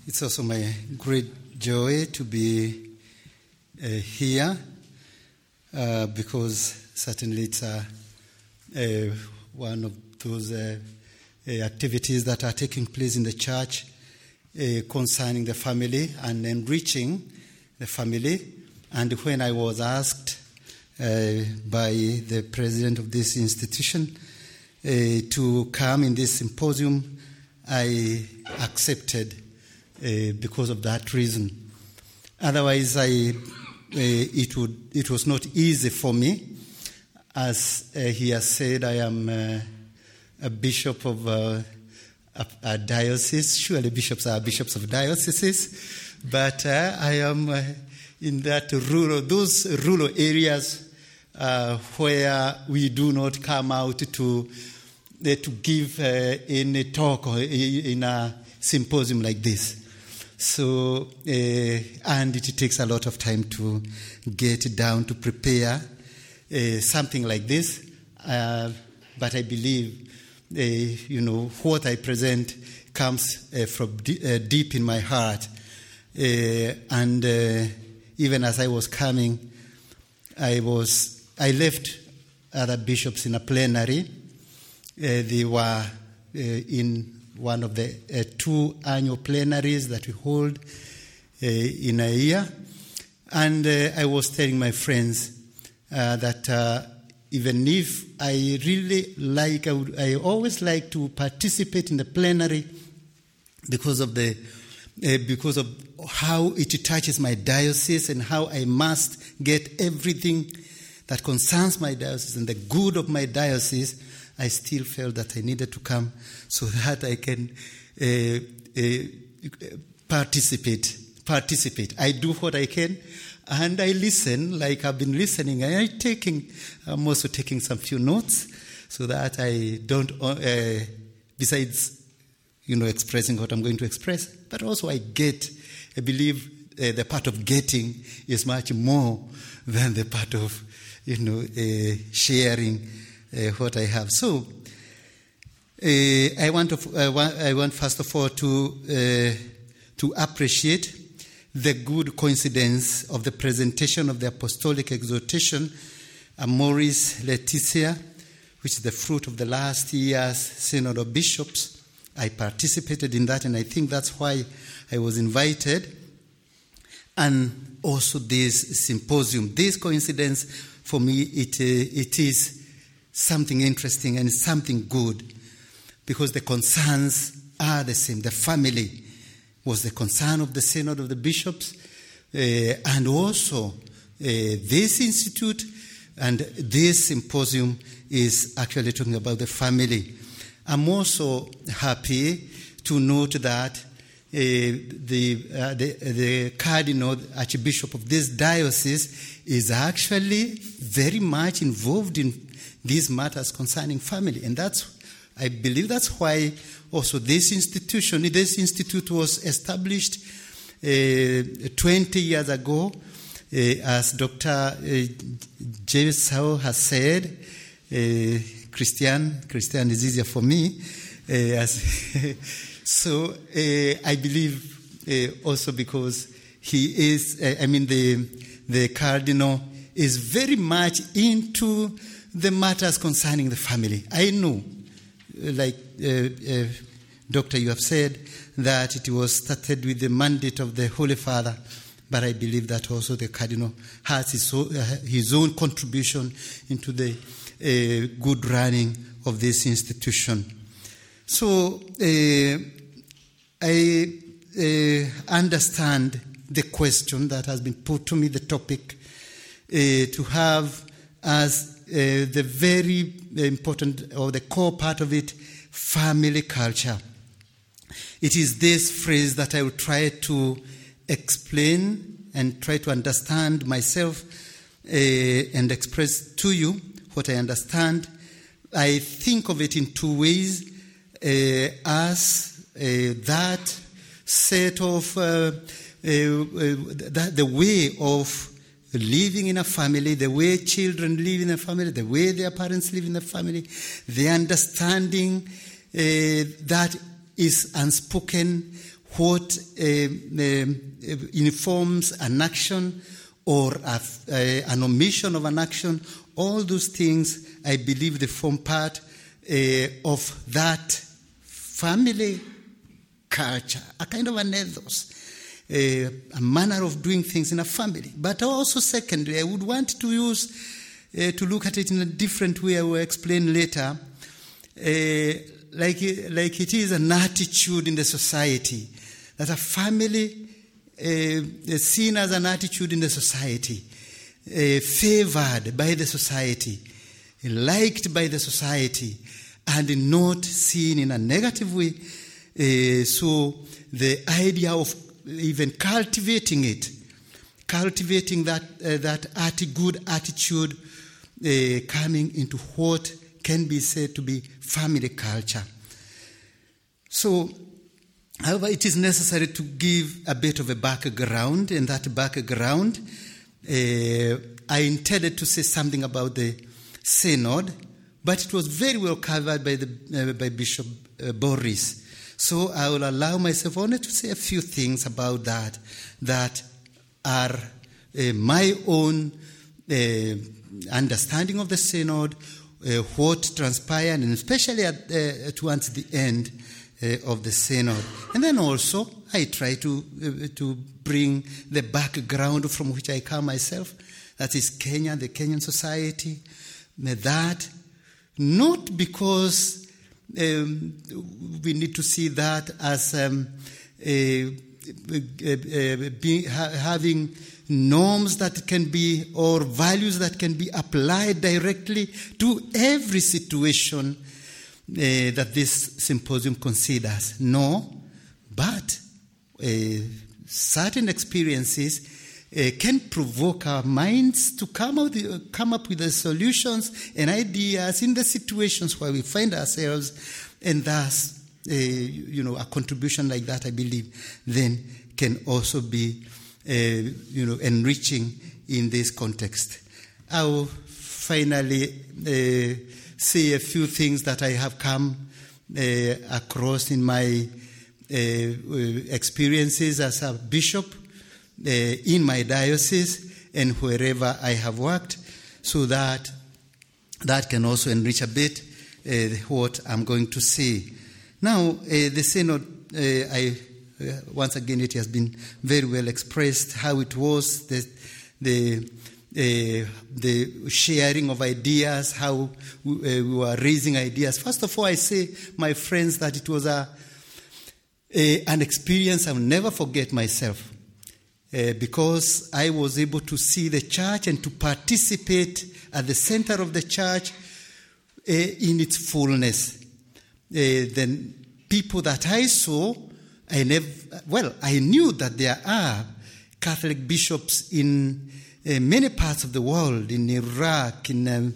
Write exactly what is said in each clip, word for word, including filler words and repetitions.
It's also my great joy to be uh, here uh, because certainly it's uh, uh, one of those uh, uh, activities that are taking place in the church uh, concerning the family and enriching the family. And when I was asked uh, by the president of this institution uh, to come in this symposium, I accepted uh, because of that reason. Otherwise, I, uh, it would it was not easy for me. As uh, he has said, I am uh, a bishop of uh, a, a diocese. Surely bishops are bishops of dioceses, but uh, I am uh, in that rural, those rural areas uh, where we do not come out to uh, to give uh, in a talk or in a symposium like this. So, uh, and it takes a lot of time to get down to prepare uh, something like this. Uh, but I believe, uh, you know, what I present comes uh, from d- uh, deep in my heart. Uh, and uh, even as I was coming, I was I left other bishops in a plenary. Uh, they were uh, in one of the uh, two annual plenaries that we hold uh, in a year. And uh, I was telling my friends uh, that uh, even if I really like, I, would, I always like to participate in the plenary because of the uh, because of how it touches my diocese and how I must get everything that concerns my diocese and the good of my diocese. I still felt that I needed to come so that I can uh, uh, participate. Participate. I do what I can, and I listen like I've been listening. And I'm taking, I'm also taking some few notes so that I don't. Uh, besides, you know, expressing what I'm going to express, but also I get. I believe uh, the part of getting is much more than the part of, you know, uh, sharing. Uh, what I have. So, uh, I want to, I want, I want first of all to uh, to appreciate the good coincidence of the presentation of the Apostolic Exhortation, Amoris Laetitia, which is the fruit of the last year's Synod of Bishops. I participated in that, and I think that's why I was invited. And also this symposium, this coincidence, for me, it uh, it is something interesting and something good, because the concerns are the same. The family was the concern of the Synod of the Bishops, uh, and also uh, this institute and this symposium is actually talking about the family. I'm also happy to note that uh, the, uh, the the Cardinal Archbishop of this diocese is actually very much involved in these matters concerning family. And that's, I believe that's why also this institution, this institute was established uh, twenty years ago, uh, as Doctor Uh, J. Sao has said, uh, Christian, Christian is easier for me. Uh, as so uh, I believe uh, also because he is, uh, I mean the, the Cardinal is very much into the matters concerning the family. I know, like uh, uh, Doctor, you have said that it was started with the mandate of the Holy Father, but I believe that also the Cardinal has his own, uh, his own contribution into the uh, good running of this institution. So uh, I uh, understand the question that has been put to me, the topic, uh, to have as Uh, the very important, or the core part of it, family culture. It is this phrase that I will try to explain and try to understand myself uh, and express to you what I understand. I think of it in two ways, uh, as uh, that set of, uh, uh, uh, that the way of living in a family, the way children live in a family, the way their parents live in a family, the understanding uh, that is unspoken what uh, um, informs an action or a, uh, an omission of an action. All those things, I believe, they form part uh, of that family culture, a kind of an ethos, uh, a manner of doing things in a family. But also, secondly, I would want to use, uh, to look at it in a different way. I will explain later, uh, like, like it is an attitude in the society, that a family uh, seen as an attitude in the society, uh, favored by the society, liked by the society, and not seen in a negative way. Uh, so the idea of even cultivating it, cultivating that uh, that atti- good attitude, uh, coming into what can be said to be family culture. So, however, it is necessary to give a bit of a background, and that background, uh, I intended to say something about the synod, but it was very well covered by the uh, by Bishop uh, Boris. So I will allow myself only to say a few things about that, that are uh, my own uh, understanding of the synod, uh, what transpired, and especially at, uh, towards the end uh, of the synod. And then also, I try to uh, to bring the background from which I come myself, that is Kenya, the Kenyan society, that not because um, we need to see that as um, a, a, a, be, ha, having norms that can be, or values that can be applied directly to every situation uh, that this symposium considers. No, but uh, certain experiences Uh, can provoke our minds to come up, the, uh, come up with the solutions and ideas in the situations where we find ourselves, and thus, uh, you know, a contribution like that, I believe, then can also be, uh, you know, enriching in this context. I'll finally uh, say a few things that I have come uh, across in my uh, experiences as a bishop, Uh, in my diocese and wherever I have worked, so that that can also enrich a bit uh, what I'm going to say. Now, uh, the synod, uh, I uh, once again, it has been very well expressed how it was, the the uh, the sharing of ideas, how we, uh, we were raising ideas. First of all, I say, my friends, that it was a, a an experience I will never forget myself. Uh, because I was able to see the church and to participate at the center of the church uh, in its fullness. Uh, the people that I saw, I never, well, I knew that there are Catholic bishops in uh, many parts of the world, in Iraq, in um,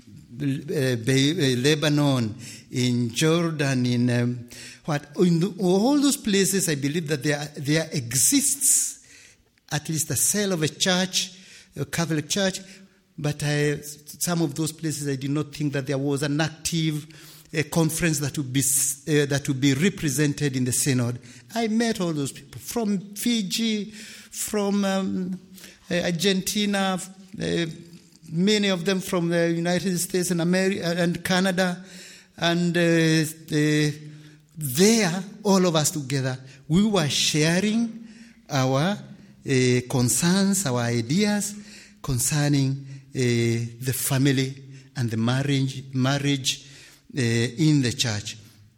uh, Lebanon, in Jordan, in um, what, in all those places. I believe that there there exists at least a cell of a church, a Catholic church, but I, some of those places I did not think that there was an active uh, conference that would be uh, that would be represented in the synod. I met all those people from Fiji, from um, uh, Argentina, uh, many of them from the United States and America and Canada, and uh, uh, there, all of us together, we were sharing our Uh, concerns, our ideas concerning uh, the family and the marriage, marriage uh, in the church.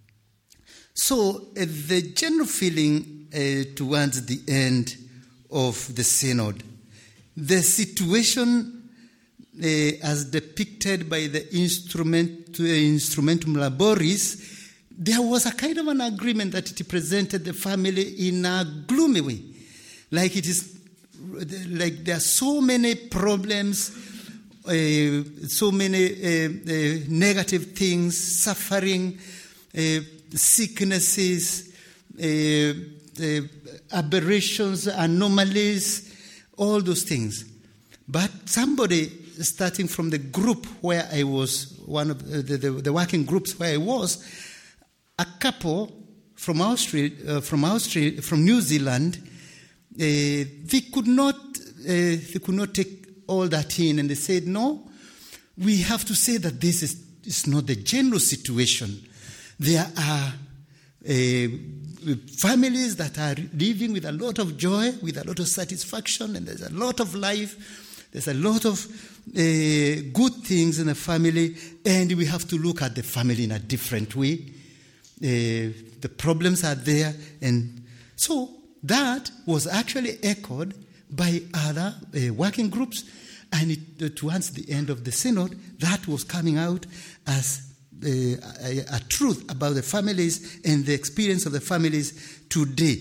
So uh, the general feeling uh, towards the end of the synod, the situation uh, as depicted by the instrument, uh, Instrumentum Laboris, there was a kind of an agreement that it presented the family in a gloomy way. Like it is, like there are so many problems, uh, so many uh, uh, negative things, suffering, uh, sicknesses, uh, uh, aberrations, anomalies, all those things. But somebody, starting from the group where I was, one of the, the, the working groups where I was, a couple from Australia, uh, from Australia, from New Zealand, uh, they could not, uh, they could not take all that in, and they said, no, we have to say that this is, is not the general situation. There are uh, families that are living with a lot of joy, with a lot of satisfaction, and there's a lot of life. There's a lot of uh, good things in a family, and we have to look at the family in a different way. Uh, the problems are there, and so that was actually echoed by other uh, working groups, and it, uh, towards the end of the synod, that was coming out as uh, a, a truth about the families and the experience of the families today.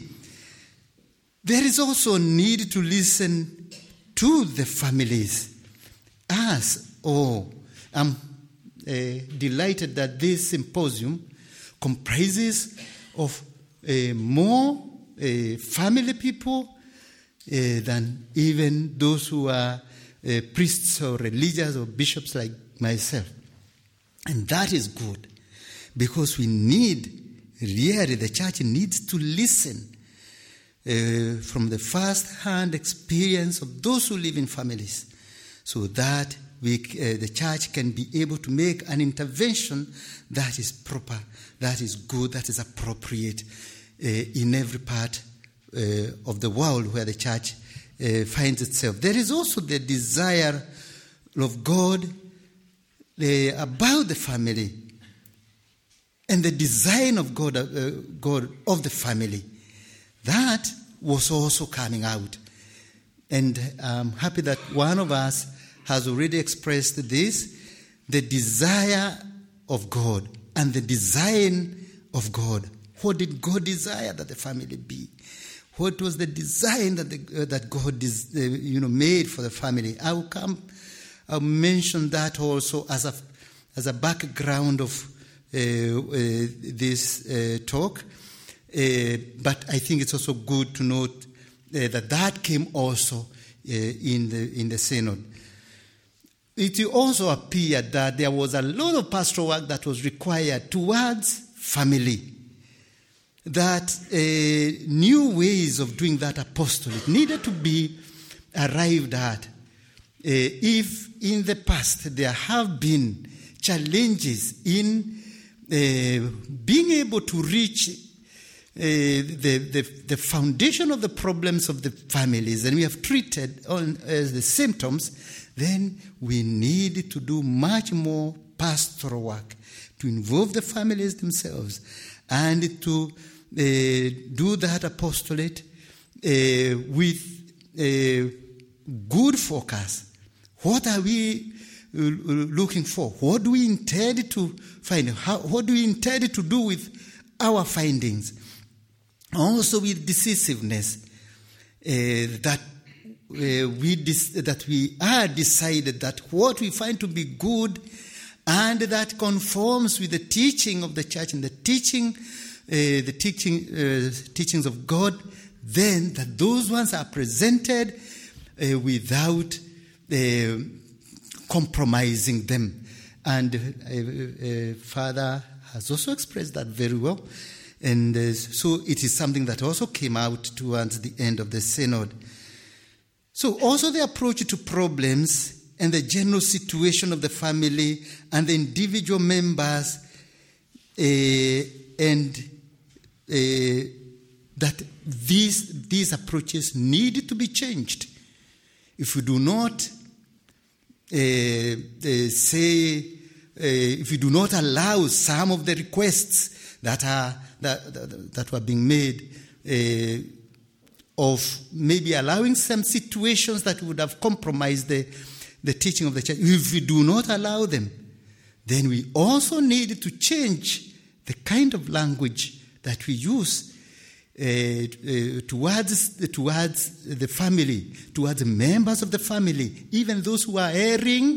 There is also a need to listen to the families. As, oh, I'm uh, delighted that this symposium comprises of uh, more uh, family people uh, than even those who are uh, priests or religious or bishops like myself. And that is good, because we need, really, the church needs to listen uh, from the first-hand experience of those who live in families, so that we, uh, the church can be able to make an intervention that is proper, that is good, that is appropriate uh, in every part uh, of the world where the church uh, finds itself. There is also the desire of God uh, about the family and the design of God, uh, God of the family. That was also coming out. And I'm happy that one of us has already expressed this, the desire of God and the design of God. What did God desire that the family be? What was the design that the, uh, that God des, uh, you know, made for the family? I will come, I'll mention that also as a, as a background of uh, uh, this uh, talk. Uh, but I think it's also good to note uh, that that came also uh, in the in the synod. It also appeared that there was a lot of pastoral work that was required towards family, that uh, new ways of doing that apostolate needed to be arrived at. Uh, if in the past there have been challenges in uh, being able to reach uh, the, the, the foundation of the problems of the families, and we have treated on as the symptoms, then we need to do much more pastoral work to involve the families themselves and to uh, do that apostolate uh, with a good focus. What are we uh, looking for? What do we intend to find? How, what do we intend to do with our findings? Also with decisiveness, uh, that Uh, we dis- that we are decided that what we find to be good and that conforms with the teaching of the church and the teaching, uh, the teaching uh, teachings of God, then that those ones are presented uh, without uh, compromising them. And uh, uh, Father has also expressed that very well, and uh, so it is something that also came out towards the end of the synod. So also the approach to problems and the general situation of the family and the individual members, uh, and uh, that these, these approaches need to be changed. If we do not uh, uh, say, uh, if we do not allow some of the requests that are that, that, that were being made, uh, of maybe allowing some situations that would have compromised the, the teaching of the church. If we do not allow them, then we also need to change the kind of language that we use uh, uh, towards, towards the family, towards the members of the family, even those who are erring,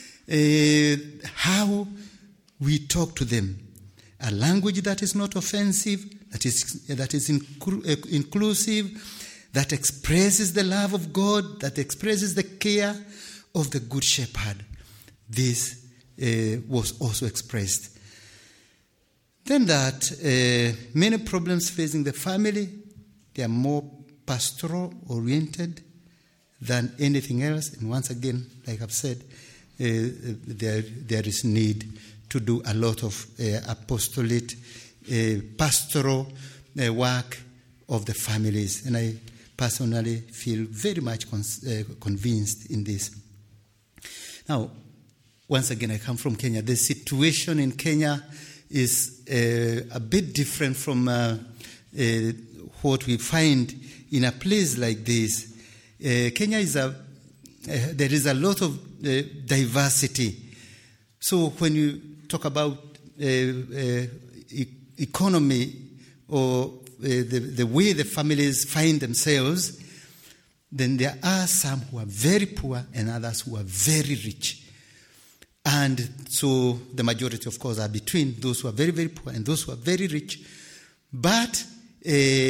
uh, how we talk to them. A language that is not offensive, that is, that is inclu- uh, inclusive, that expresses the love of God, that expresses the care of the Good Shepherd. This uh, was also expressed. Then that uh, many problems facing the family, they are more pastoral oriented than anything else. And once again, like I've said, uh, there there is need to do a lot of uh, apostolate, uh, pastoral uh, work of the families. And I personally feel very much con- uh, convinced in this. Now, once again, I come from Kenya. The situation in Kenya is uh, a bit different from uh, uh, what we find in a place like this. Uh, Kenya is a, uh, there is a lot of uh, diversity. So when you talk about uh, uh, e- economy or uh, the, the way the families find themselves, then there are some who are very poor and others who are very rich. And so the majority, of course, are between those who are very, very poor and those who are very rich. But uh,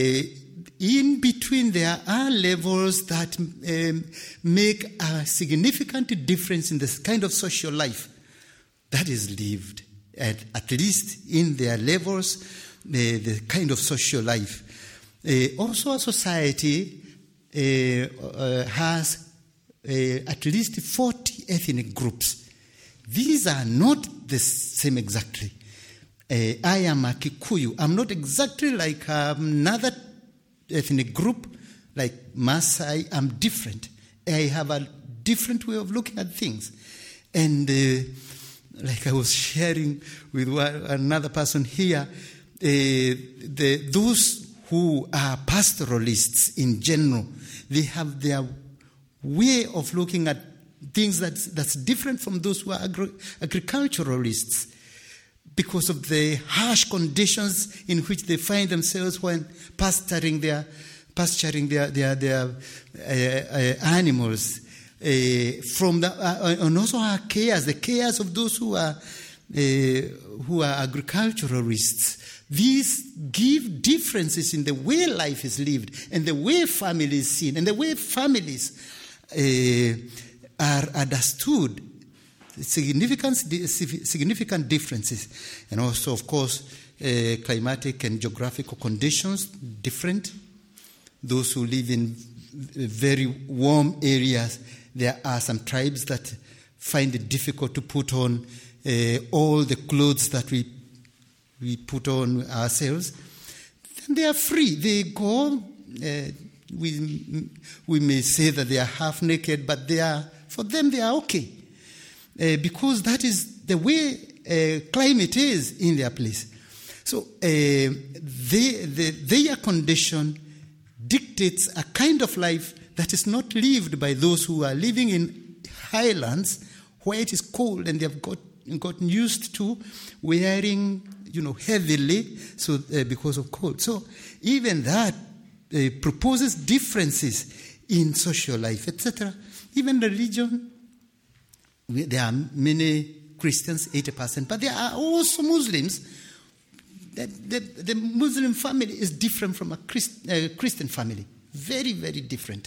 in between, there are levels that um, make a significant difference in this kind of social life that is lived, at, at least in their levels, uh, the kind of social life. Uh, also, a society uh, uh, has uh, at least forty ethnic groups. These are not the same exactly. Uh, I am a Kikuyu. I'm not exactly like another ethnic group, like Maasai. I'm different. I have a different way of looking at things. And uh, like I was sharing with one, another person here, uh, the, those who are pastoralists in general, they have their way of looking at things that's, that's different from those who are agri- agriculturalists because of the harsh conditions in which they find themselves when pasturing their, pasturing their, their, their uh, uh, animals. Uh, from the, uh, and also our cares, the cares of those who are, uh, who are agriculturalists. These give differences in the way life is lived and the way family is seen and the way families uh, are understood, significant, significant differences. And also, of course, uh, climatic and geographical conditions, different. Those who live in very warm areas, there are some tribes that find it difficult to put on uh, all the clothes that we, we put on ourselves. Then they are free. They go, uh, we, we may say that they are half naked, but they are, for them, they are okay. Uh, because that is the way uh, climate is in their place. So uh, they, the, their condition dictates a kind of life that is not lived by those who are living in highlands where it is cold and they have got, gotten used to wearing, you know, heavily so uh, because of cold. So even that uh, proposes differences in social life, et cetera. Even religion, we, there are many Christians, eighty percent, but there are also Muslims. The, the, the Muslim family is different from a Christ, uh, Christian family. Very, very different,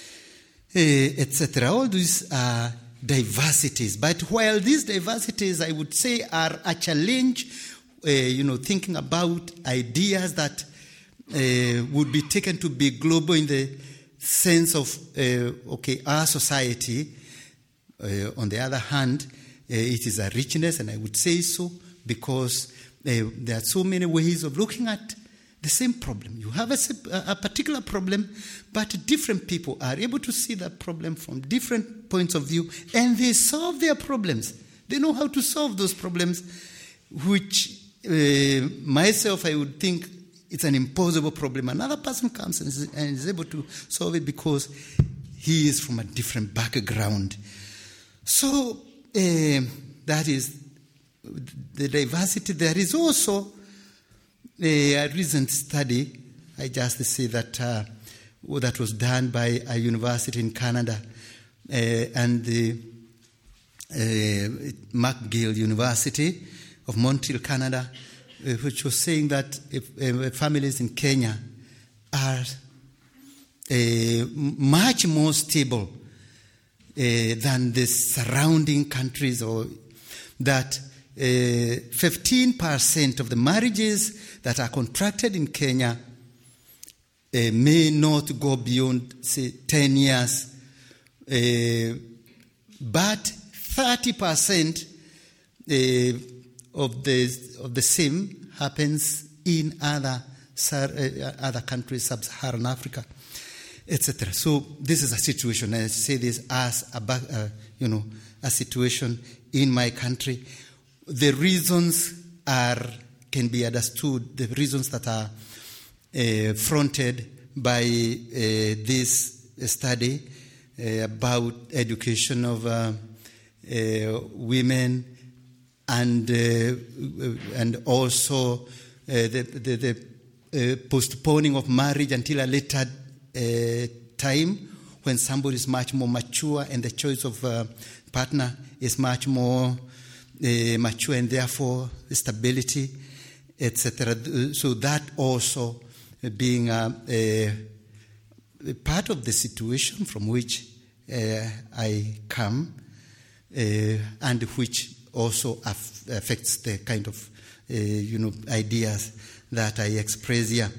uh, et cetera. All these are diversities. But while these diversities, I would say, are a challenge, uh, you know, thinking about ideas that uh, would be taken to be global in the sense of, uh, okay, our society, uh, on the other hand, uh, it is a richness, and I would say so, because uh, there are so many ways of looking at the same problem. You have a, a particular problem, but different people are able to see that problem from different points of view, and they solve their problems. They know how to solve those problems, which uh, myself, I would think, it's an impossible problem. Another person comes and is, and is able to solve it because he is from a different background. So uh, that is the diversity. There is also a, a recent study, I just say that, uh, that was done by a university in Canada uh, and the uh, McGill University of Montreal, Canada, uh, which was saying that if, uh, families in Kenya are uh, much more stable uh, than the surrounding countries, or that fifteen percent of the marriages that are contracted in Kenya uh, may not go beyond, say, ten years. Uh, but thirty percent uh, of the of the same happens in other uh, other countries, sub-Saharan Africa, et cetera. So this is a situation. I say this as a uh, you know a situation in my country. The reasons are can be understood. The reasons that are uh, fronted by uh, this study uh, about education of uh, uh, women and uh, and also uh, the the, the uh, postponing of marriage until a later uh, time when somebody is much more mature and the choice of uh, partner is much more uh, mature and therefore stability, et cetera. So that also being a, a, a part of the situation from which uh, I come uh, and which also af- affects the kind of uh, you know ideas that I express here.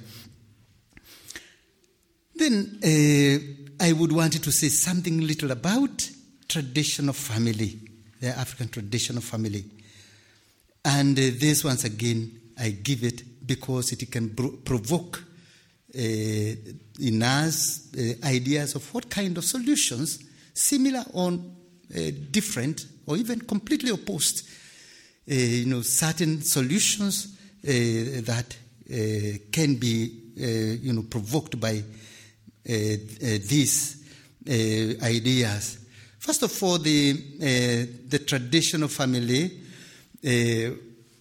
Then uh, I would want to say something little about tradition of family, the African tradition of family. And uh, this, once again, I give it because it can bro- provoke uh, in us uh, ideas of what kind of solutions, similar or uh, different, or even completely opposed, uh, you know, certain solutions uh, that uh, can be, uh, you know, provoked by uh, uh, these uh, ideas. First of all, the uh, the tradition of family. Uh,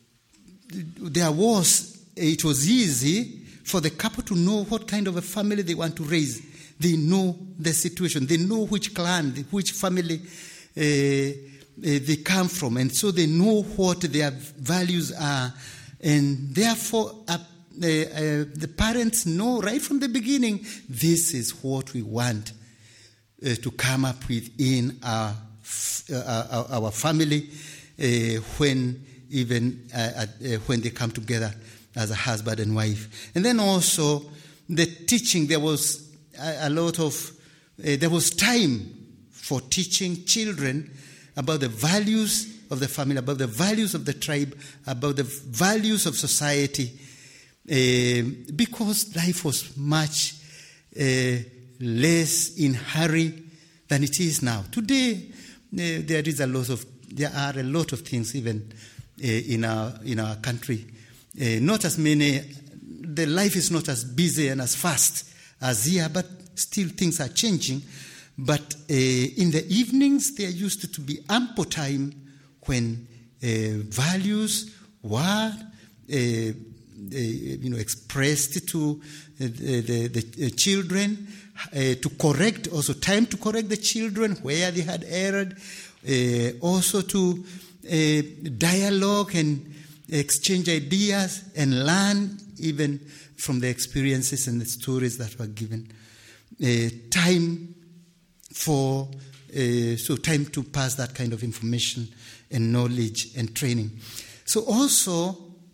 there was it was easy for the couple to know what kind of a family they want to raise. They know the situation. They know which clan, which family uh, uh, they come from, and so they know what their values are, and therefore uh, uh, uh, the parents know right from the beginning this is what we want uh, to come up with in our uh, our, our family uh, when even uh, uh, when they come together as a husband and wife. And then also the teaching, there was a, a lot of uh, there was time for teaching children about the values of the family, about the values of the tribe, about the values of society, uh, because life was much uh, less in hurry than it is now. Today, uh, there is a lot of there are a lot of things even uh, in our in our country. Uh, not as many. The life is not as busy and as fast as here, but still things are changing. But uh, in the evenings, there used to be ample time when uh, values were, uh, uh, you know, expressed to uh, the, the, the children, uh, to correct, also time to correct the children where they had erred, uh, also to uh, dialogue and exchange ideas and learn even from the experiences and the stories that were given. Uh, time for, uh, so time to pass that kind of information and knowledge and training. So also,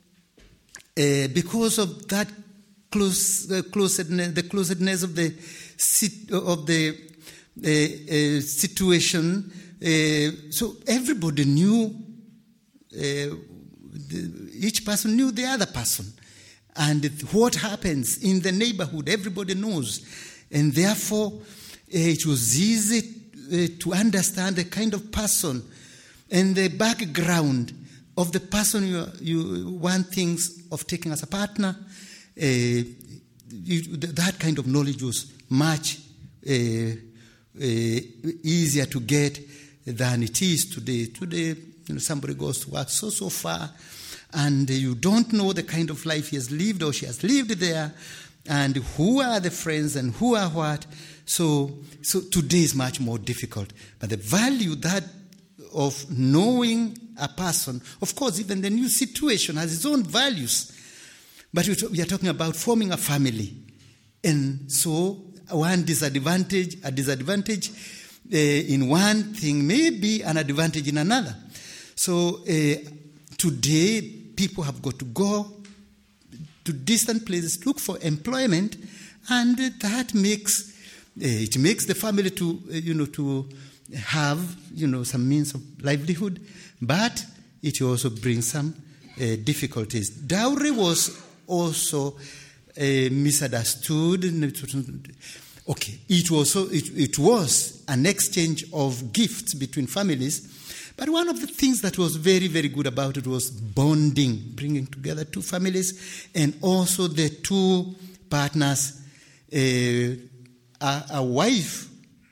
uh, because of that close, uh, closedness, the closedness of the of the uh, uh, situation, uh, so everybody knew, uh, the, each person knew the other person. And what happens in the neighborhood, everybody knows. And therefore, uh, it was easy uh, to understand the kind of person and the background of the person you, you want things of taking as a partner. Uh, you, that kind of knowledge was much uh, uh, easier to get than it is today. Today, you know, somebody goes to work so, so far, and you don't know the kind of life he has lived or she has lived there, and who are the friends and who are what. So, so today is much more difficult. But the value that of knowing a person, of course, even the new situation has its own values. But we are talking about forming a family. And so one disadvantage, a disadvantage uh, in one thing may be an advantage in another. So uh, today people have got to go to distant places, look for employment, and that makes uh, it makes the family to uh, you know to have you know some means of livelihood, but it also brings some uh, difficulties. Dowry was also uh, misunderstood. Okay, it was it, it was an exchange of gifts between families. But one of the things that was very, very good about it was bonding, bringing together two families, and also the two partners, uh, a, a wife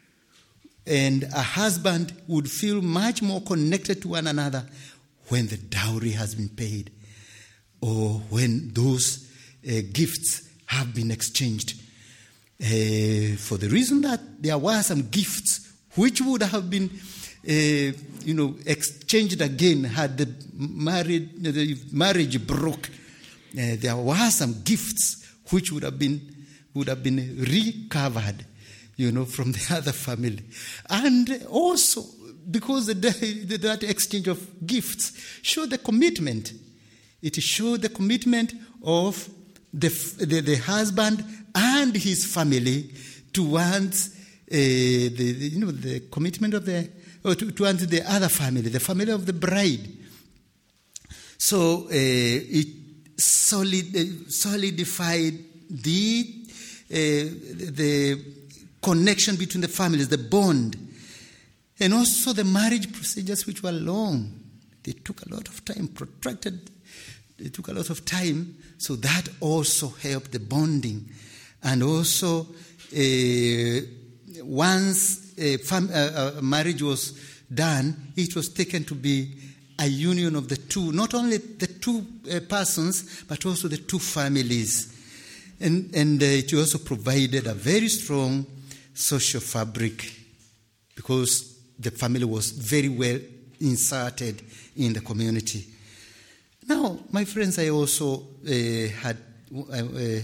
and a husband would feel much more connected to one another when the dowry has been paid or when those uh, gifts have been exchanged. Uh, for the reason that there were some gifts which would have been Uh, you know, exchanged again had the married the marriage broke. Uh, there were some gifts which would have been would have been recovered, you know, from the other family, and also because the, the, that exchange of gifts showed the commitment. It showed the commitment of the the, the husband and his family towards uh, the, the you know the commitment of the. Or to, to answer the other family, the family of the bride. So uh, it solid, uh, solidified the, uh, the connection between the families, the bond. And also the marriage procedures, which were long. They took a lot of time, protracted. They took a lot of time. So that also helped the bonding. And also, uh, once A, fam- a, a marriage was done, it was taken to be a union of the two, not only the two uh, persons, but also the two families. And, and uh, it also provided a very strong social fabric because the family was very well inserted in the community. Now, my friends, I also uh, had uh, uh,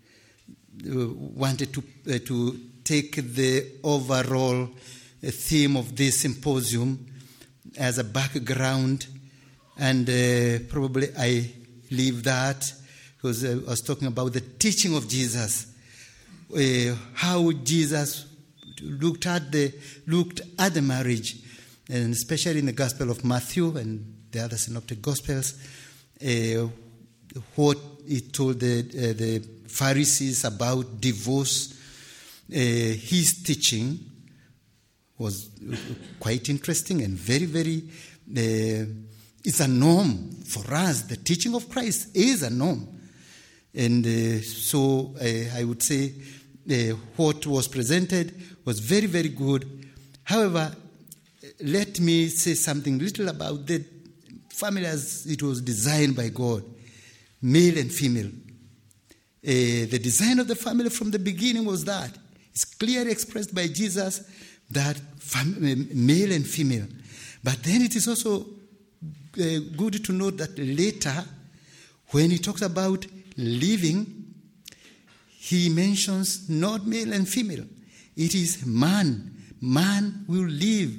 wanted to uh, to take the overall theme of this symposium as a background, and uh, probably I leave that because I was talking about the teaching of Jesus, uh, how Jesus looked at the looked at the marriage, and especially in the Gospel of Matthew and the other synoptic Gospels, uh, what he told the uh, the Pharisees about divorce. Uh, his teaching was quite interesting and very, very, uh, it's a norm for us. The teaching of Christ is a norm. And uh, so uh, I would say uh, what was presented was very, very good. However, let me say something little about the family as it was designed by God, male and female. Uh, the design of the family from the beginning was that. It's clearly expressed by Jesus that fam- male and female. But then it is also uh, good to note that later, when he talks about living, he mentions not male and female. It is man. Man will live.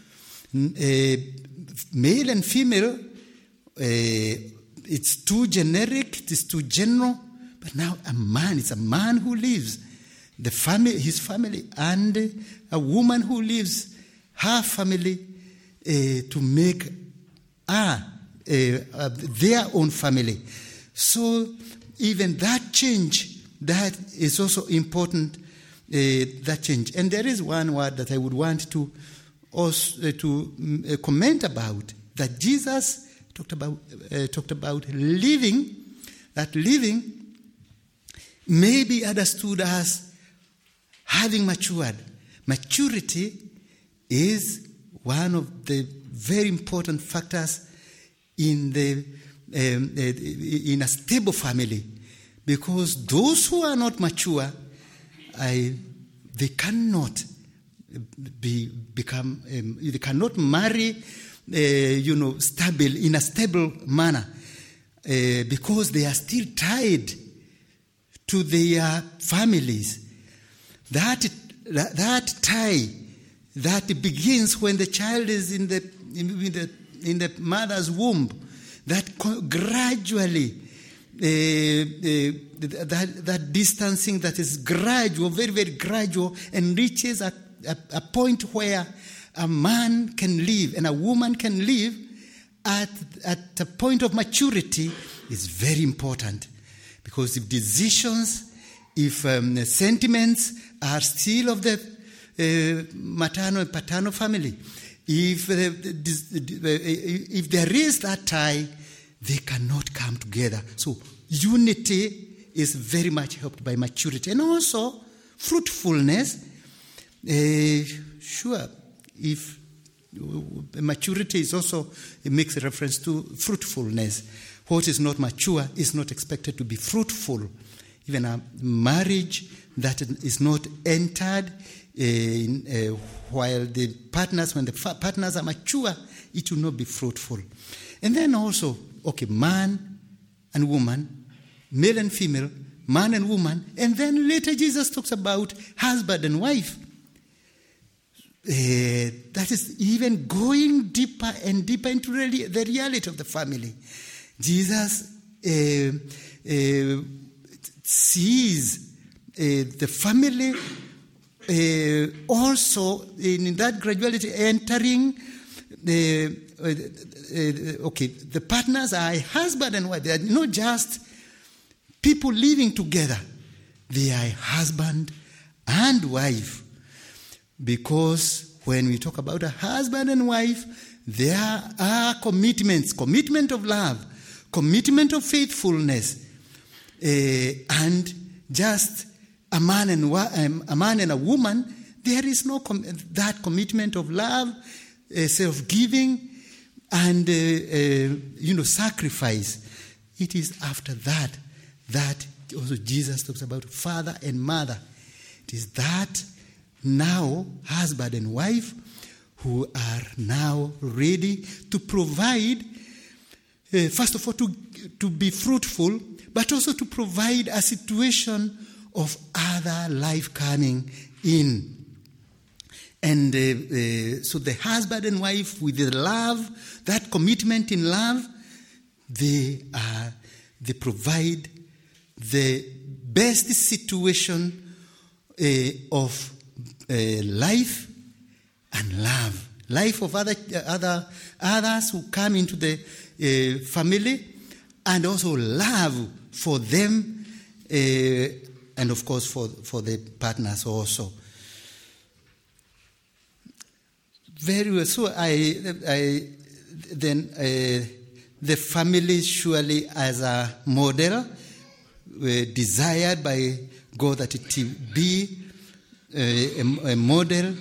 Uh, male and female, uh, it's too generic, it's too general. But now a man, it's a man who lives. The family, his family, and a woman who lives, her family, uh, to make uh, uh, uh, their own family. So even that change, that is also important, uh, that change. And there is one word that I would want to also uh, to uh, comment about, that Jesus talked about, uh, talked about living, that living may be understood as having matured. Maturity is one of the very important factors in the um, in a stable family, because those who are not mature, I, they cannot be become um, they cannot marry, uh, you know, stable in a stable manner, uh, because they are still tied to their families. That, that, that tie, that begins when the child is in the, in the, in the mother's womb. that co- gradually, uh, uh, that, that distancing that is gradual, very, very gradual, and reaches a, a, a point where a man can live and a woman can live at, at a point of maturity is very important. Because if decisions, if um, sentiments are still of the uh, maternal and paternal family, if, uh, if there is that tie, they cannot come together. So unity is very much helped by maturity. And also fruitfulness. Uh, sure, if maturity is also, it makes a reference to fruitfulness. What is not mature is not expected to be fruitful. Even a marriage that is not entered uh, in, uh, while the partners, when the fa- partners are mature, it will not be fruitful. And then also, okay, man and woman, male and female, man and woman, and then later Jesus talks about husband and wife. Uh, that is even going deeper and deeper into really the reality of the family. Jesus uh, uh, sees uh, the family uh, also in, in that graduality entering. Uh, uh, uh, okay, the partners are husband and wife. They are not just people living together. They are husband and wife. Because when we talk about a husband and wife, there are commitments, commitment of love, commitment of faithfulness, uh, and just a man and wa- um, a man and a woman. There is no com- that commitment of love, uh, self-giving, and uh, uh, you know sacrifice. It is after that that also Jesus talks about father and mother. It is that now husband and wife who are now ready to provide, uh, first of all, to, to be fruitful, but also to provide a situation of other life coming in. And uh, uh, so the husband and wife with the love, that commitment in love, they are, they provide the best situation uh, of uh, life and love. Life of other, uh, other others who come into the uh, family, and also love for them, uh, and of course for, for the partners also. Very well. So I, I then uh, the family surely as a model uh, desired by God that it be uh, a, a model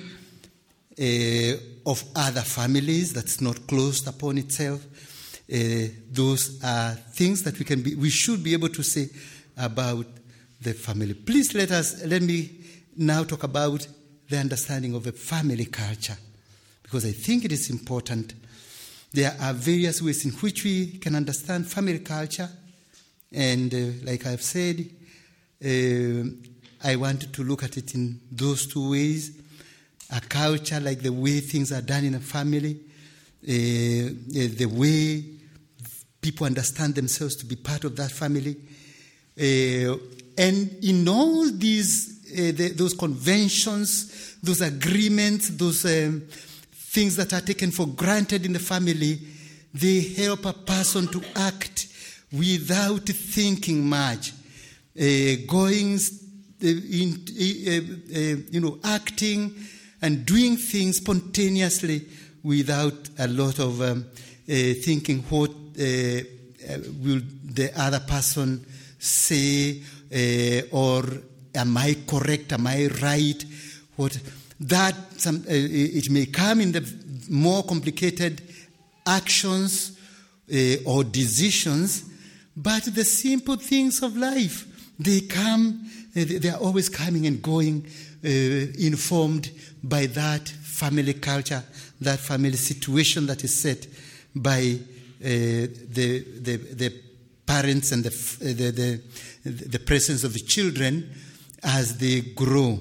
uh, of other families that's not closed upon itself. Uh, those are things that we can be, we should be able to say about the family. Please let us let me now talk about the understanding of a family culture, because I think it is important. There are various ways in which we can understand family culture, and uh, like I've said, uh, I wanted to look at it in those two ways. A culture like the way things are done in a family, uh, the way people understand themselves to be part of that family. Uh, and in all these, uh, the, those conventions, those agreements, those um, things that are taken for granted in the family, they help a person to act without thinking much, uh, going in, uh, uh, you know, acting and doing things spontaneously without a lot of um, uh, thinking what uh, uh, will the other person say, uh, or am I correct, am I right? What that some, uh, it may come in the more complicated actions uh, or decisions, but the simple things of life, they come, uh, they are always coming and going, uh, informed by that family culture, that family situation that is set by uh, the, the the parents and the, the the the presence of the children as they grow.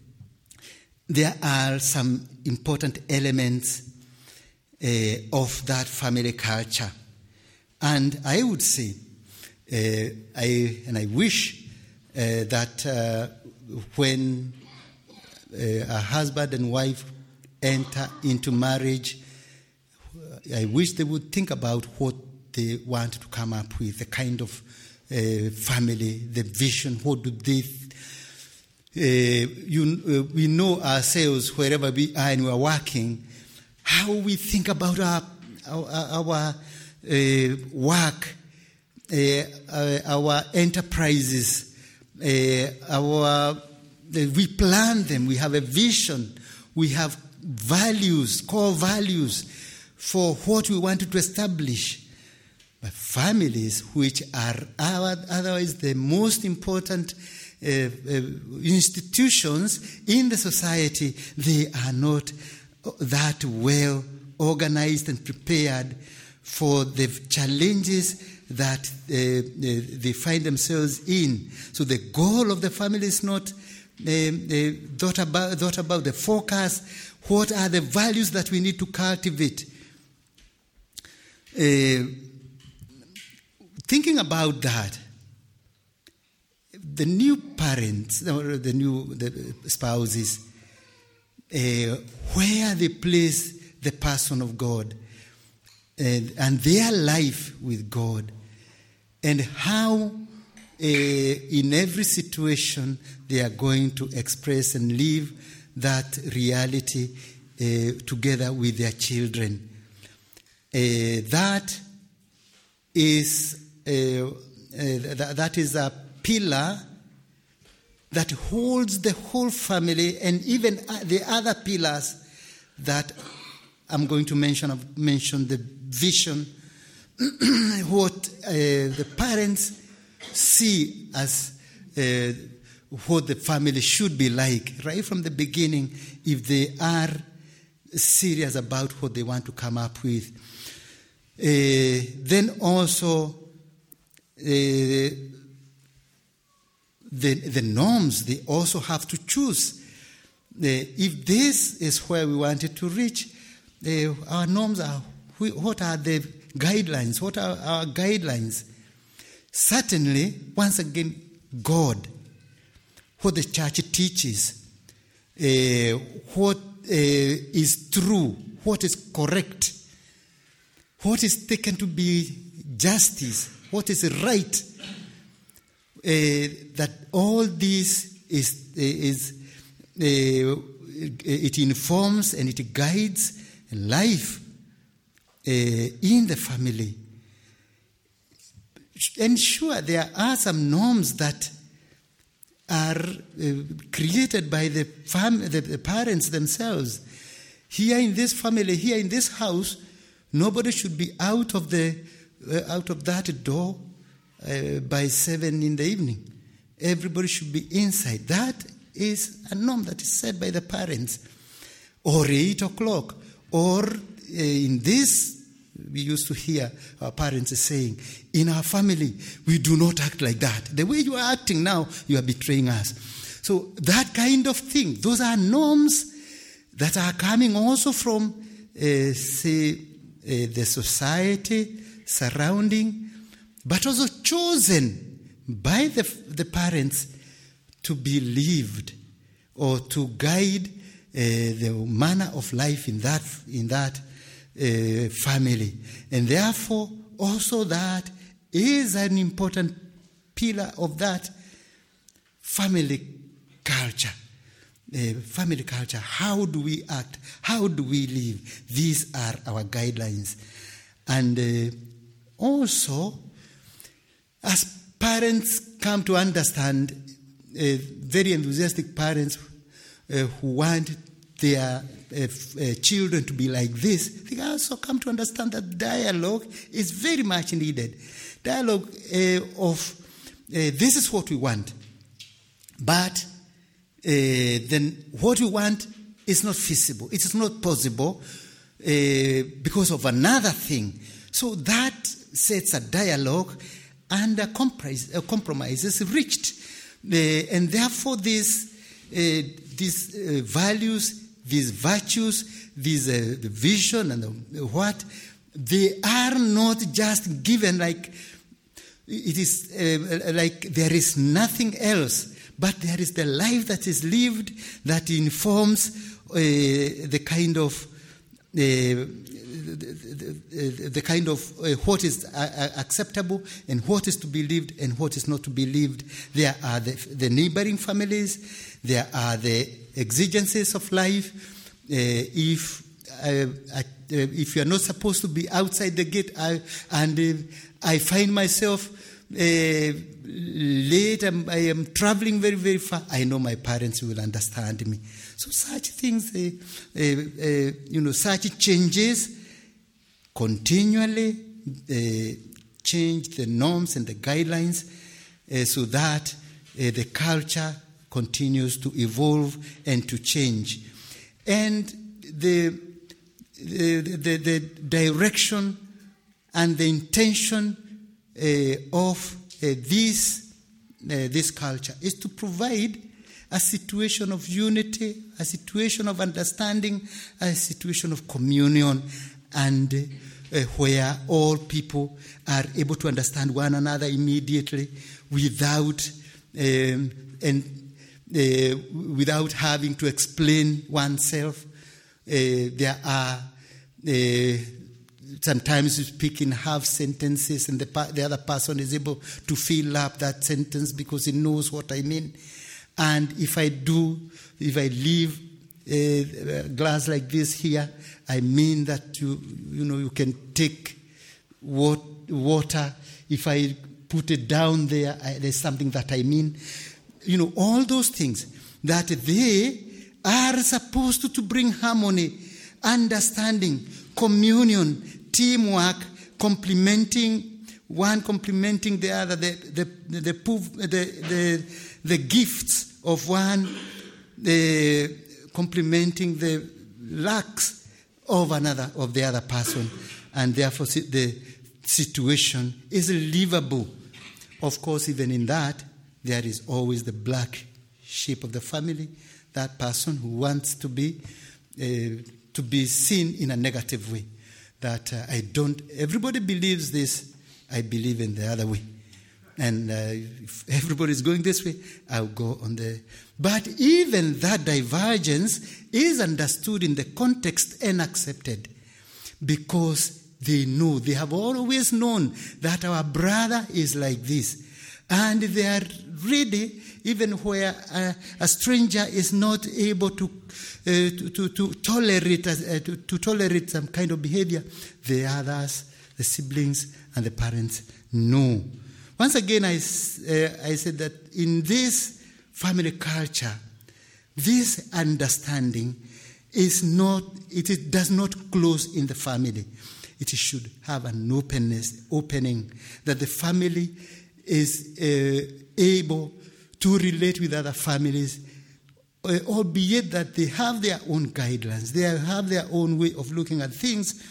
There are some important elements uh, of that family culture. And I would say, uh, I and I wish uh, that uh, when uh, a husband and wife enter into marriage, I wish they would think about what they want to come up with, the kind of uh, family, the vision, what do they Uh, you, uh, we know ourselves wherever we are and we are working, how we think about our our, our uh, work, uh, uh, our enterprises, uh, our uh, we plan them. We have a vision. We have values, core values for what we wanted to establish. But families, which are our, otherwise the most important Uh, uh, institutions in the society, they are not that well organized and prepared for the challenges that uh, uh, they find themselves in. So the goal of the family is not uh, uh, thought about, thought about the focus. What are the values that we need to cultivate? Uh, thinking about that, the new parents, or the new the spouses, uh, where they place the person of God and, and their life with God, and how uh, in every situation they are going to express and live that reality uh, together with their children. Uh, that is uh, uh, th- that is a pillar that holds the whole family, and even the other pillars that I'm going to mention. I've mentioned the vision, what uh, the parents see as uh, what the family should be like, right from the beginning, if they are serious about what they want to come up with. Uh, then also, uh, The, the norms, they also have to choose. Uh, if this is where we wanted to reach, uh, our norms are, what are the guidelines? What are our guidelines? Certainly, once again, God, what the church teaches, uh, what uh, is true, what is correct, what is taken to be justice, what is right. Uh, that all this is, is uh, it informs and it guides life uh, in the family. And sure, there are some norms that are uh, created by the, fam- the, the parents themselves. Here in this family, here in this house, nobody should be out of the uh, out of that door Uh, by seven in the evening. Everybody should be inside. That is a norm that is set by the parents. Or eight o'clock. Or uh, in this, we used to hear our parents saying, in our family, we do not act like that. The way you are acting now, you are betraying us. So that kind of thing, those are norms that are coming also from, uh, say, uh, the society surrounding, but also chosen by the, the parents to be lived or to guide uh, the manner of life in that in that uh, family. And therefore, also that is an important pillar of that family culture. Uh, family culture. How do we act? How do we live? These are our guidelines. And uh, also, as parents come to understand, uh, very enthusiastic parents uh, who want their uh, f- uh, children to be like this, they also come to understand that dialogue is very much needed. Dialogue uh, of, uh, this is what we want, but uh, then what we want is not feasible. It is not possible uh, because of another thing. So that sets a dialogue, and a compromise, a compromise is reached. Uh, and therefore these, uh, these uh, values, these virtues, these uh, the vision and the, what, they are not just given like it is uh, like there is nothing else, but there is the life that is lived that informs uh, the kind of uh, the, the, the kind of uh, what is uh, acceptable and what is to be lived and what is not to be lived. There are the, the neighboring families. There are the exigencies of life. Uh, if uh, I, uh, if you are not supposed to be outside the gate, I, and uh, I find myself uh, late, I'm, I am traveling very, very far, I know my parents will understand me. So such things, uh, uh, uh, you know, such changes continually uh, change the norms and the guidelines uh, so that uh, the culture continues to evolve and to change. And the, the, the, the direction and the intention uh, of uh, this, uh, this culture is to provide a situation of unity, a situation of understanding, a situation of communion, and uh, where all people are able to understand one another immediately without um, and uh, without having to explain oneself. Uh, there are uh, sometimes you speak in half sentences, and the, the other person is able to fill up that sentence because he knows what I mean. And if I do, if I leave a glass like this here, I mean that you, you know, you can take water. If I put it down there, I, there's something that I mean. You know, all those things that they are supposed to, to bring harmony, understanding, communion, teamwork, complementing one, complementing the other, the the the the, the, the, the gifts of one, the complementing the lacks of another, of the other person, and therefore the situation is livable. Of course, even in that, there is always the black sheep of the family, that person who wants to be uh, to be seen in a negative way. That uh, I don't, everybody believes this, I believe in the other way. And uh, if everybody is going this way, I'll go on the... But even that divergence is understood in the context and accepted because they know, they have always known that our brother is like this. And they are ready, even where a, a stranger is not able to uh, to, to, to tolerate uh, to, to tolerate some kind of behavior, the others, the siblings, and the parents know. Once again, I, uh, I said that in this family culture, this understanding is not, it is, does not close in the family. It should have an openness, opening, that the family is uh, able to relate with other families, uh, albeit that they have their own guidelines, they have their own way of looking at things.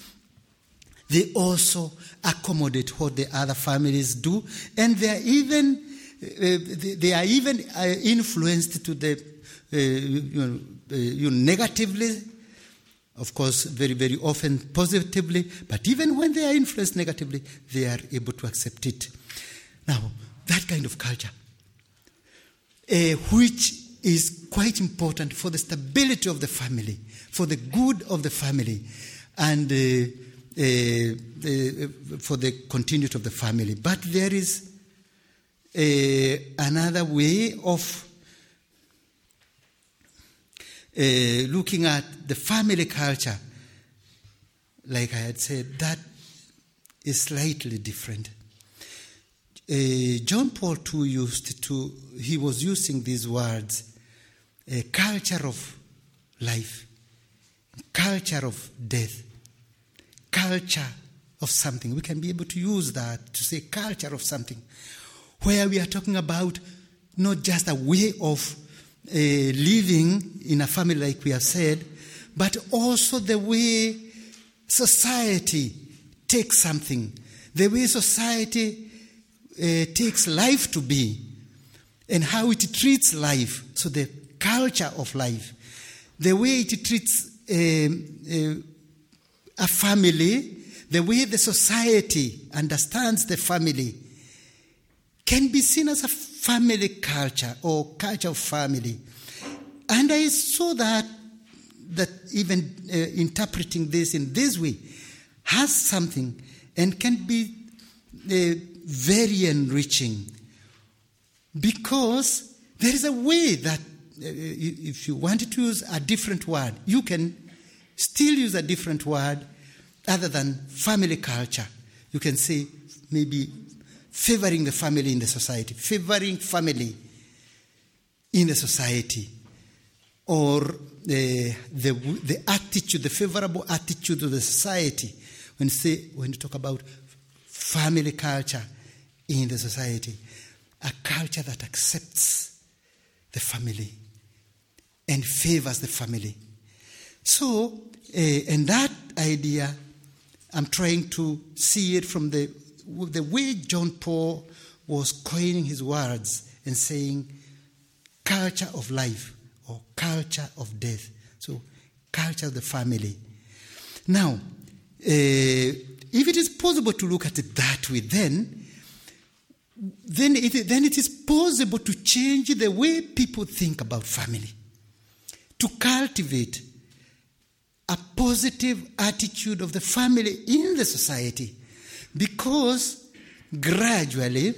They also accommodate what the other families do, and they are even uh, they are even uh, influenced to the uh, you know, uh, you know, negatively. Of course, very very often positively, but even when they are influenced negatively, they are able to accept it. Now, that kind of culture, uh, which is quite important for the stability of the family, for the good of the family, and uh, Uh, uh, for the continuity of the family. But there is uh, another way of uh, looking at the family culture, like I had said, that is slightly different. Uh, John Paul the Second used to, he was using these words, a culture of life, culture of death, culture of something. We can be able to use that to say culture of something, where we are talking about not just a way of uh, living in a family like we have said, but also the way society takes something, the way society uh, takes life to be, and how it treats life. So the culture of life, the way it treats uh, uh, a family, the way the society understands the family can be seen as a family culture or culture of family. And I saw that that even uh, interpreting this in this way has something and can be uh, very enriching, because there is a way that uh, if you want to use a different word, you can still use a different word other than family culture. You can say maybe favoring the family in the society, favoring family in the society, or uh, the the attitude, the favorable attitude of the society. When you say when you talk about family culture in the society, a culture that accepts the family and favors the family. So, uh, and that idea, I'm trying to see it from the the way John Paul was coining his words and saying culture of life or culture of death. So, culture of the family. Now, uh, if it is possible to look at it that way, then then it, then it is possible to change the way people think about family, to cultivate a positive attitude of the family in the society, because gradually uh,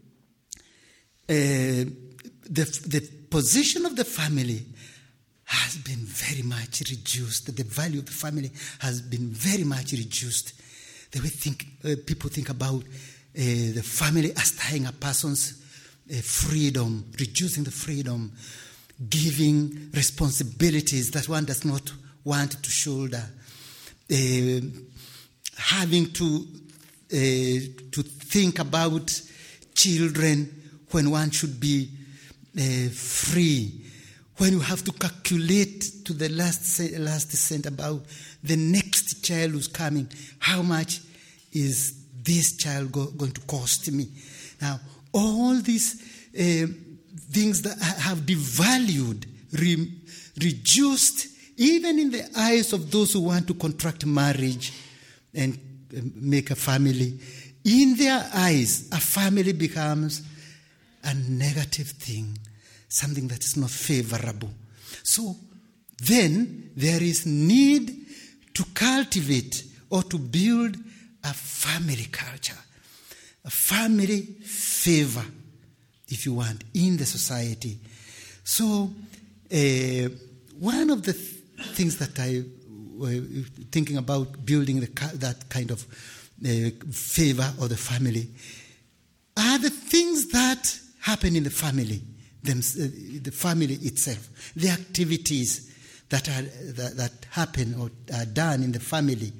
the, the position of the family has been very much reduced. The value of the family has been very much reduced. The way think, uh, people think about uh, the family as tying a person's uh, freedom, reducing the freedom, giving responsibilities that one does not want to shoulder, uh, having to uh, to think about children when one should be uh, free, when you have to calculate to the last last cent about the next child who's coming, how much is this child go, going to cost me? Now, all these uh, things that have devalued, re, reduced, even in the eyes of those who want to contract marriage and make a family, in their eyes, a family becomes a negative thing, something that is not favorable. So then there is need to cultivate or to build a family culture, a family favor, if you want, in the society. So uh, one of the th- things that I was thinking about building the, that kind of uh, favor of the family are the things that happen in the family, them, uh, the family itself, the activities that are that, that happen or are done in the family.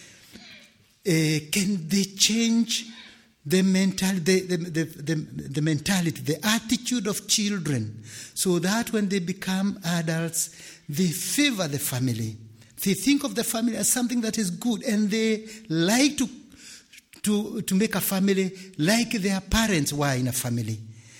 Uh, can they change the mental, the, the, the, the, the mentality, the attitude of children, so that when they become adults, they favor the family. They think of the family as something that is good, and they like to to, to make a family like their parents were in a family.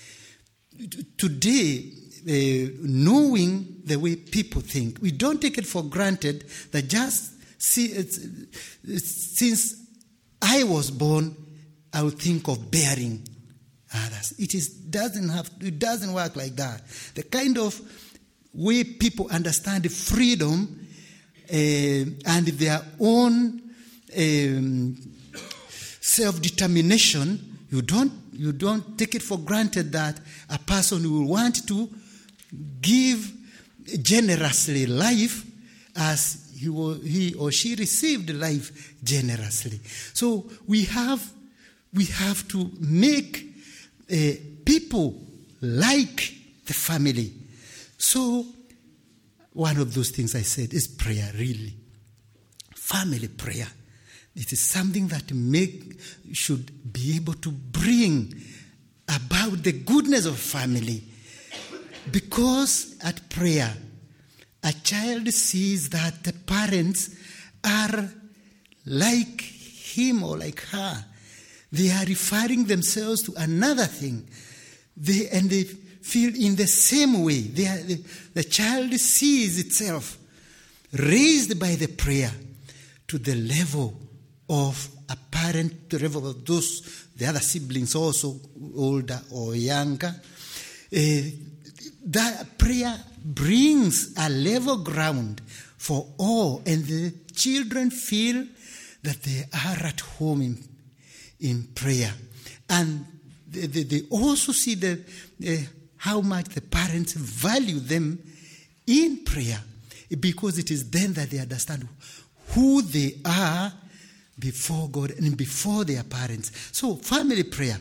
Today, uh, knowing the way people think, we don't take it for granted that just see, it's, it's, since I was born, I would think of bearing others. It is doesn't have it doesn't work like that. The kind of way people understand freedom uh, and their own um, self-determination, you don't you don't take it for granted that a person will want to give generously life as he or, he or she received life generously. So we have we have to make uh, people like the family. So one of those things I said is prayer, really. Family prayer. It is something that make should be able to bring about the goodness of family. Because at prayer, a child sees that the parents are like him or like her. They are referring themselves to another thing. They, and they feel in the same way. They are, the, the child sees itself raised by the prayer to the level of a parent to level of those, the other siblings also older or younger. Uh, that prayer brings a level ground for all, and the children feel that they are at home in, in prayer. And they, they, they also see the, uh, how much the parents value them in prayer, because it is then that they understand who they are before God and before their parents. So family prayer,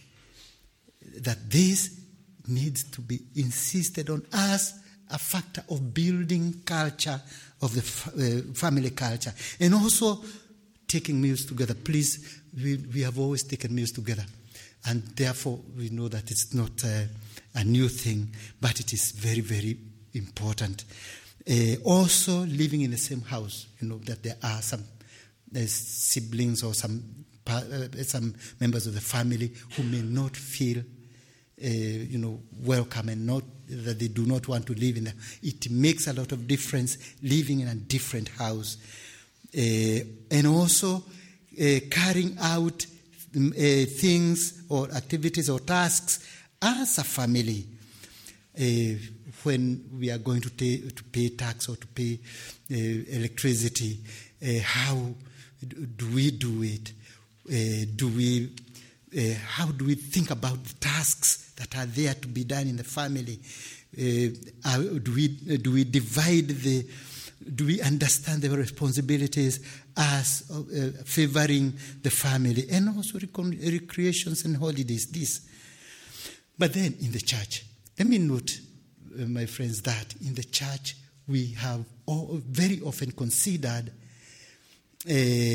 that this needs to be insisted on as a factor of building culture of the uh, family culture. And also taking meals together. Please, we, we have always taken meals together. And therefore, we know that it's not uh, a new thing, but it is very, very important. Uh, also, living in the same house, you know, that there are some uh, siblings or some uh, some members of the family who may not feel, uh, you know, welcome, and not that they do not want to live in. The, it makes a lot of difference living in a different house, uh, and also uh, carrying out uh, things or activities or tasks as a family. Uh, when we are going to, pay, to pay tax or to pay uh, electricity, uh, how do we do it? Uh, do we? Uh, how do we think about the tasks that are there to be done in the family? Uh, are, do we do we divide the? Do we understand the responsibilities as uh, favoring the family, and also recon- recreations and holidays? This, but then in the church, let me note, uh, my friends, that in the church we have all, very often considered uh,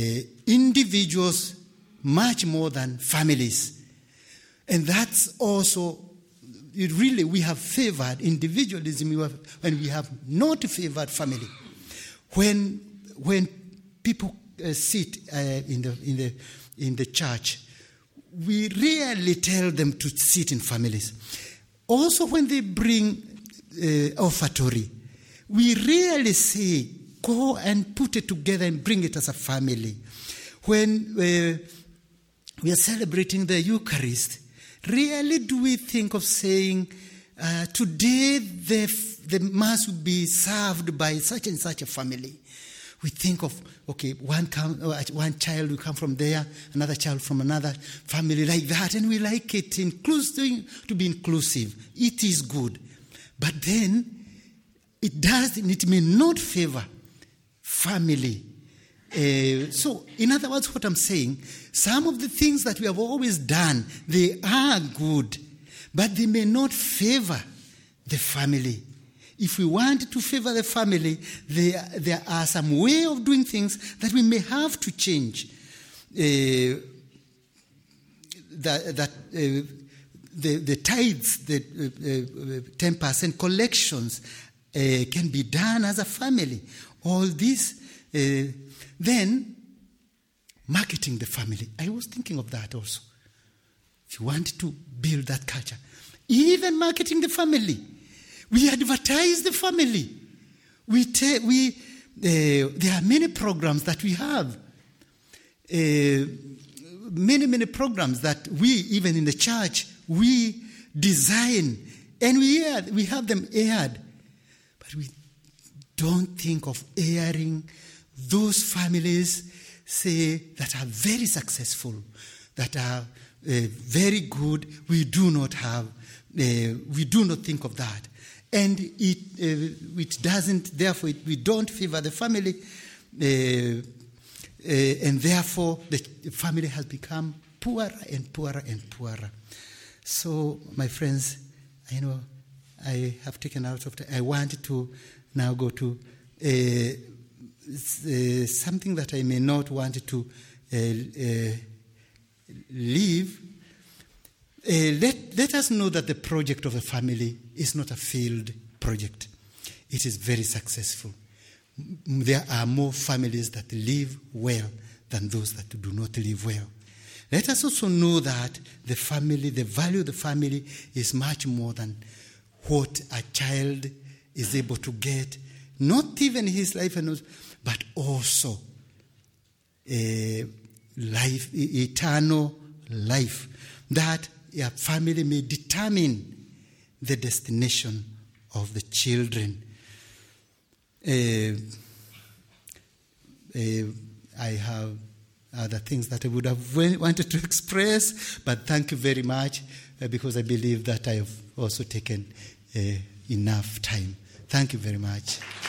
individuals much more than families. And that's also, it really, we have favored individualism and we have not favored family. When when people uh, sit uh, in the in the in the church, we rarely tell them to sit in families. Also, when they bring uh, offertory, we rarely say, go and put it together and bring it as a family. When uh, we are celebrating the Eucharist, rarely do we think of saying, uh, today the, the Mass will be served by such and such a family. We think of, okay, one, come, one child will come from there, another child from another family, like that, and we like it inclusive, to be inclusive. It is good. But then, it does, it may not favor family. Uh, so, in other words, what I'm saying, some of the things that we have always done, they are good, but they may not favor the family. If we want to favor the family, there, there are some way of doing things that we may have to change. Uh, that that uh, the, the tithes, the uh, uh, ten percent collections uh, can be done as a family. All this, uh, then marketing the family. I was thinking of that also. If you want to build that culture, even marketing the family. We advertise the family. We ta- we uh, there are many programs that we have. Uh, many many programs that we, even in the church, we design and we air, we have them aired, but we don't think of airing those families, say, that are very successful, that are uh, very good. We do not have. Uh, we do not think of that. And it uh, it doesn't, therefore, it, we don't favor the family, uh, uh, and therefore the family has become poorer and poorer and poorer. So, my friends, I know I have taken out of time. I want to now go to uh, uh, something that I may not want to uh, uh, leave. Uh, let, let us know that the project of a family is not a failed project. It is very successful. There are more families that live well than those that do not live well. Let us also know that the family, the value of the family is much more than what a child is able to get, not even his life, but also uh, life, eternal life, that your family may determine the destination of the children. Uh, uh, I have other things that I would have wanted to express, but thank you very much uh, because I believe that I have also taken uh, enough time. Thank you very much.